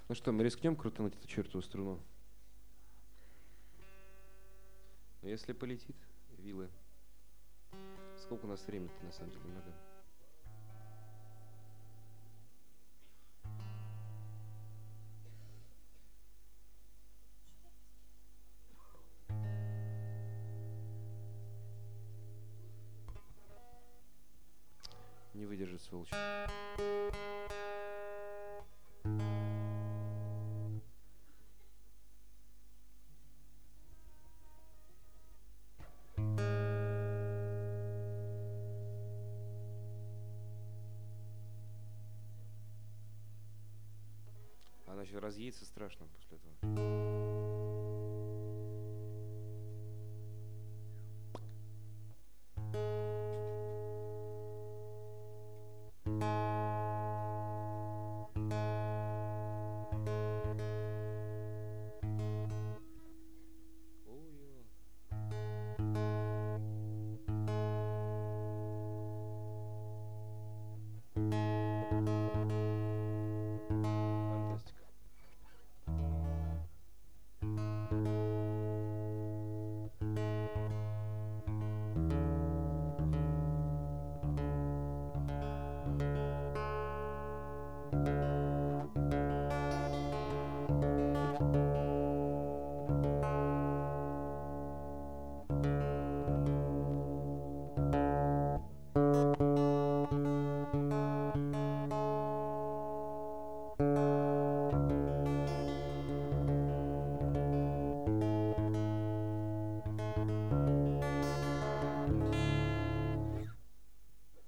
Ну что, мы рискнем крутануть эту чертову струну? Но если полетит, вилы. Сколько у нас времени-то на самом деле много? Не выдержит, сволочь. Она еще разъедется страшно после этого. Фантастика.